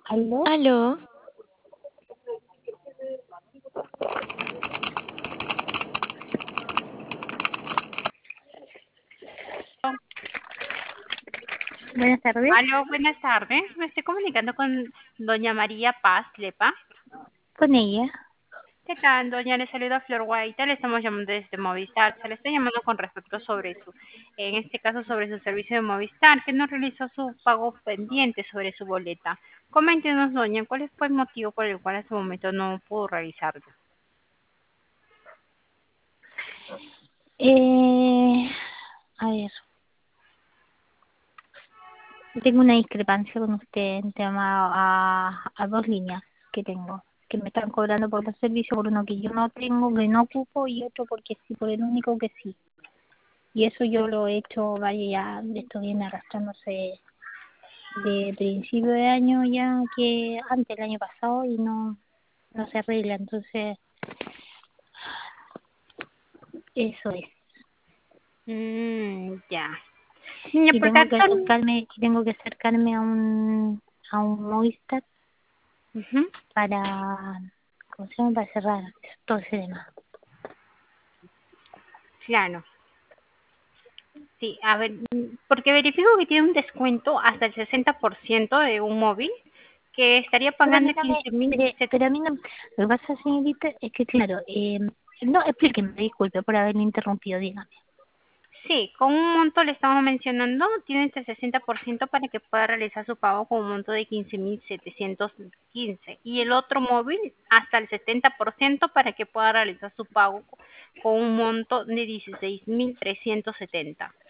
¿Aló? Aló, Buenas tardes. Aló, buenas tardes. Me estoy comunicando con doña María Paz Lepa. Con ella. ¿Qué tal, doña? Le saluda Flor Guaita. Le estamos llamando desde Movistar. Se le está llamando con respecto sobre en este caso, sobre su servicio de Movistar, que no realizó su pago pendiente sobre su boleta. Coméntenos, doña, ¿cuál fue el motivo por el cual en su momento no pudo realizarlo? Eh, a ver, tengo una discrepancia con usted en tema a dos líneas que tengo, que me están cobrando por los servicios, por uno que yo no tengo, que no ocupo, y otro porque sí, por el único que sí. Y eso yo lo he hecho, vaya, ya esto viene arrastrándose de principio de año ya, que antes el año pasado, y no se arregla. Entonces, eso es. Ya. Niña, Y porque actual... tengo que acercarme a un Movistar Ujú. para, ¿cómo se llama? Para cerrar todo ese tema. Claro. Sí, a ver, porque verifico que tiene un descuento hasta el 60% de un móvil que estaría Pero a mí pagando no me, 15.000. pero a mí no, lo que pasa, señorita, es que claro, no, explíqueme, disculpe por haberme interrumpido, dígame. Sí, con un monto le estamos mencionando, tiene este 60% para que pueda realizar su pago con un monto de 15.715. Y el otro móvil hasta el 70% para que pueda realizar su pago con un monto de 16.370.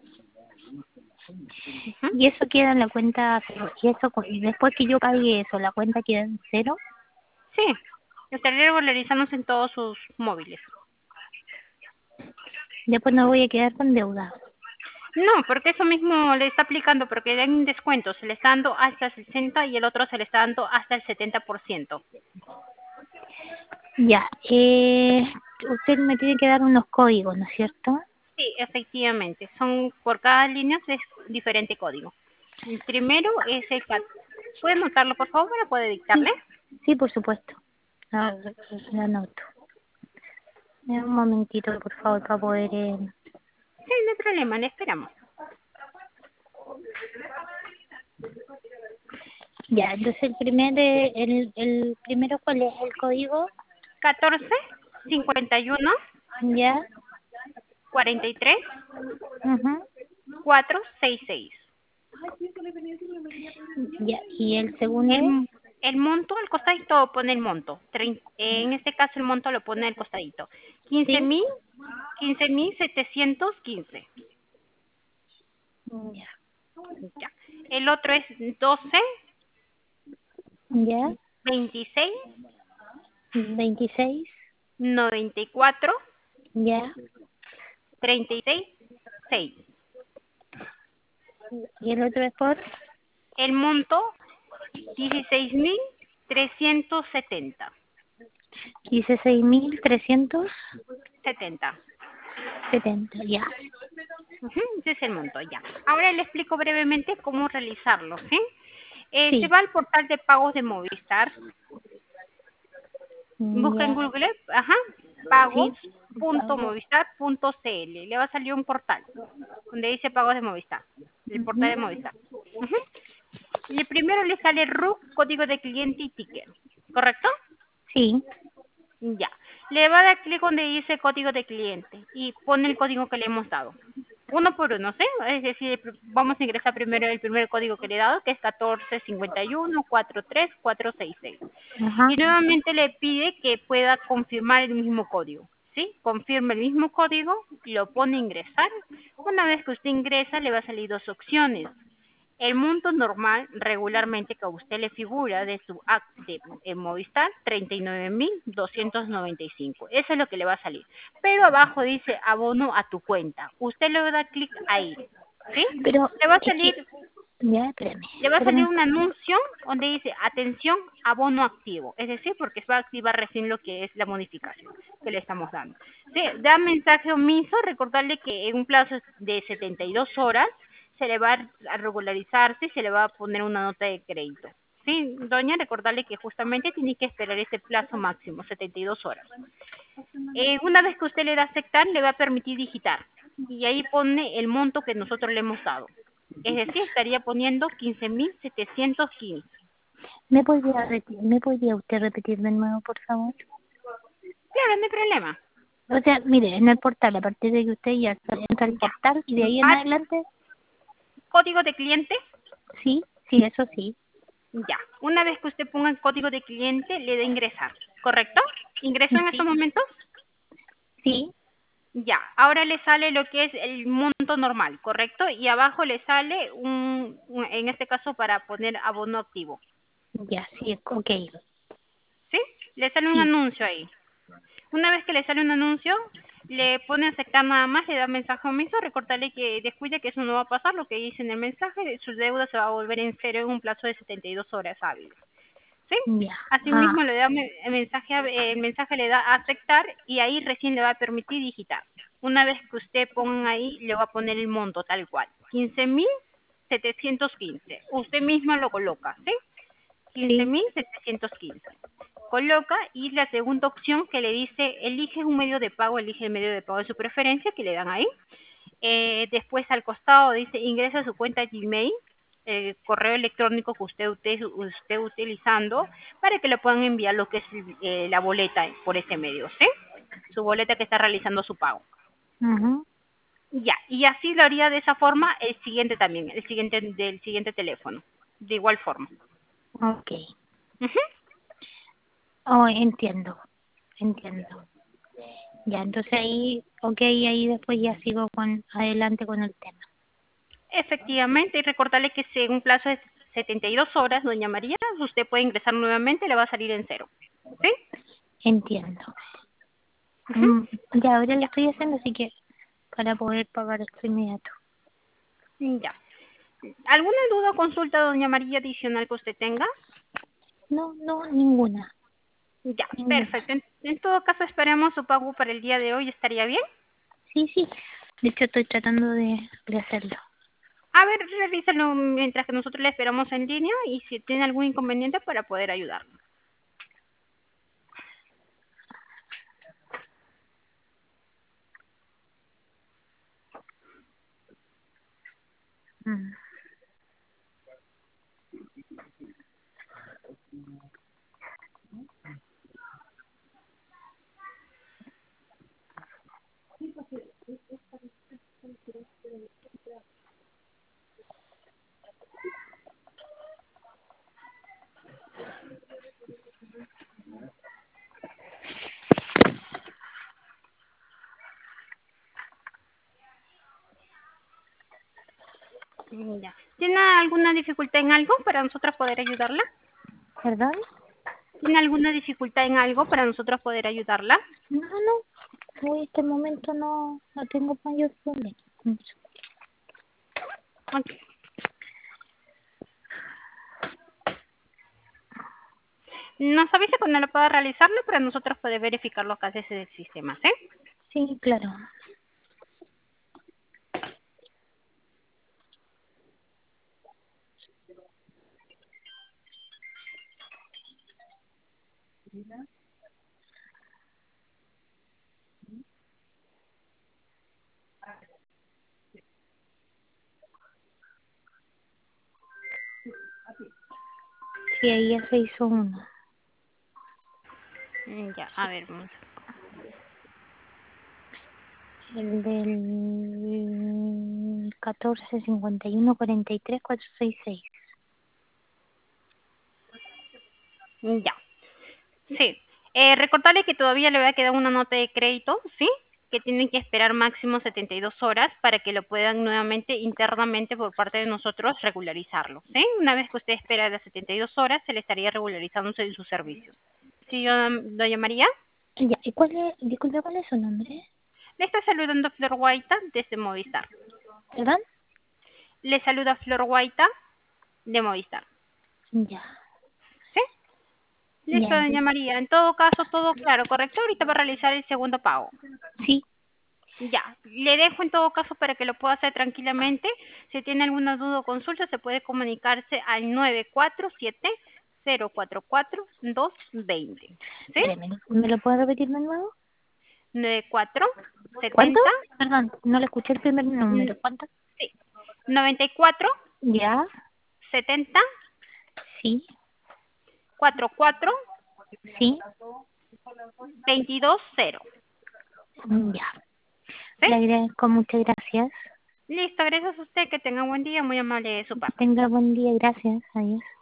Ujú. Y eso queda en la cuenta cero, y eso, y después que yo pague eso, la cuenta queda en cero. Sí, estaría regularizándose en todos sus móviles. Después no voy a quedar con deuda. No, porque eso mismo le está aplicando, porque hay un descuento, se le está dando hasta el 60 y el otro se le está dando hasta el 70%. Ya, usted me tiene que dar unos códigos, ¿no es cierto? Sí, efectivamente, son por cada línea es diferente código. El primero es ¿puede anotarlo por favor o puede Sí, dictarle? sí, por supuesto. Ah, la anoto. Un momentito, por favor, para poder... Sí, no hay problema, le esperamos. Ya, entonces el primero, ¿cuál es el código? 14 51 Ya, 43 ujú, 466. ya, y el segundo es, El monto al costadito pone el monto. En este caso el monto lo pone al costadito. Quince ¿sí? mil 15.715. Ya, Ya. El otro es 12 ya, 26 26, 94 ya, 36 6. y el otro es por El monto 16.370. 16.370, 70. ya. Ujú, ese es el monto, ya. Ahora le explico brevemente cómo realizarlo, ¿sí? Se Sí, va al portal de pagos de Movistar, busca en ya, Google, ajá, sí, pago, pagos.movistar.cl. Le va a salir un portal donde dice pagos de Movistar, el portal ujú, de Movistar. Ujú. Y el primero le sale RUC, código de cliente y ticket, ¿correcto? sí, Ya. Le va a dar clic donde dice código de cliente y pone el código que le hemos dado. Uno por uno, ¿sí? Es decir, vamos a ingresar primero el primer código que le he dado, que es 14 51 43 466. ajá, Y nuevamente le pide que pueda confirmar el mismo código, ¿sí? Confirma el mismo código, lo pone a ingresar. Una vez que usted ingresa, le va a salir dos opciones. El monto normal regularmente que a usted le figura de su app de Movistar, 39.295. Eso es lo que le va a salir. Pero abajo dice abono a tu cuenta. Usted le va a dar clic ahí, ¿sí? pero Le va a es que, salir, ya, espérame, le va a salir un anuncio donde dice atención, abono activo. Es decir, porque se va a activar recién lo que es la modificación que le estamos dando. Sí, da mensaje omiso, recordarle que en un plazo de 72 horas se le va a regularizarse y se le va a poner una nota de crédito. Sí, doña, recordarle que justamente tiene que esperar ese plazo máximo, 72 horas. Una vez que usted le da a aceptar, le va a permitir digitar. Y ahí pone el monto que nosotros le hemos dado. Es decir, estaría poniendo 15.715. ¿Me podría usted repetir de nuevo, por favor? Claro, no hay problema. O sea, mire, en el portal, a partir de que usted ya entra al Ya. portal y de ahí en Va, adelante, código de cliente. sí, sí, eso sí, Ya. Una vez que usted ponga el código de cliente, le da ingresar. ¿Correcto? ¿Ingresó en estos sí, momentos? sí, Ya. Ahora le sale lo que es el monto normal, ¿correcto? Y abajo le sale en este caso para poner abono activo. ya, sí, ok, ¿Sí? Le sale un sí, anuncio ahí. Una vez que le sale un anuncio, le pone aceptar nada más, le da mensaje omiso, recordarle que descuide que eso no va a pasar, lo que dice en el mensaje, su deuda se va a volver en cero en un plazo de 72 horas hábiles. ¿Sí? ya, Asimismo le da el mensaje le da a aceptar y ahí recién le va a permitir digitar. Una vez que usted ponga ahí, le va a poner el monto tal cual, 15.715. Usted mismo lo coloca, ¿sí? quince sí, mil setecientos quince Coloca y la segunda opción que le dice, elige un medio de pago, elige el medio de pago de su preferencia, que le dan ahí. Después al costado dice, ingresa su cuenta Gmail, el correo electrónico que usted utilizando, para que le puedan enviar lo que es la boleta por ese medio, ¿sí? Su boleta que está realizando su pago. ujú, Ya, y así lo haría de esa forma el siguiente también, el siguiente del siguiente teléfono, de igual forma. ok, Ujú. oh, entiendo, entiendo. Ya, entonces ahí, ok, ahí después ya sigo adelante con el tema. Efectivamente, y recordarle que si en un plazo de 72 horas, doña María, usted puede ingresar nuevamente, le va a salir en cero. ¿Sí? Entiendo. Ujú. Mm, ya, ahora lo Ya, estoy haciendo, así que para poder pagar esto inmediato. ya. ¿Alguna duda o consulta, doña María, adicional que usted tenga? No, no, ninguna, Ya, ninguna. perfecto. En todo caso, esperemos su pago para el día de hoy. ¿Estaría bien? Sí, sí, de hecho estoy tratando de hacerlo. A ver, revísalo mientras que nosotros le esperamos en línea y si tiene algún inconveniente para poder ayudarlo. Mm. Ya. ¿Tiene alguna dificultad en algo para nosotros poder ayudarla? ¿Perdón? ¿Tiene alguna dificultad en algo para nosotros poder ayudarla? No, no, en este momento no tengo mayor problema. Mm. Ok. Nos avisa cuando lo pueda realizarlo para nosotros poder verificar lo que hace ese sistema, ¿sí? Sí, claro. Sí, ahí ya se hizo uno. Ya, a ver, vamos. El del 14 51 43 466. Ya, sí. Recordarle que todavía le va a quedar una nota de crédito, ¿sí? Que tienen que esperar máximo 72 horas para que lo puedan nuevamente internamente por parte de nosotros regularizarlo, ¿sí? Una vez que usted espera las 72 horas, se le estaría regularizando en sus servicios. ¿Sí, doña María? Ya, disculpe, ¿cuál es su nombre? Le está saludando Flor Guaita desde Movistar. ¿Perdón? Le saluda Flor Guaita de Movistar. Ya, ¿Sí? ya, Listo, doña María. En todo caso, todo claro, ¿correcto? Ahorita va a realizar el segundo pago. sí, Ya, le dejo en todo caso para que lo pueda hacer tranquilamente. Si tiene alguna duda o consulta, se puede comunicarse al 044220. ¿Sí? Espérame, ¿me lo puedo repetir de nuevo? 94 ¿Cuánto? 70. Perdón, no le escuché el primer número. ¿Cuánto? Sí. 94 Ya, 70 sí, 44 sí, 220. ya. ¿Sí? Le agradezco, muchas gracias. Listo, gracias a usted. Que tenga un buen día. Muy amable de su parte. Tenga buen día, gracias. Adiós.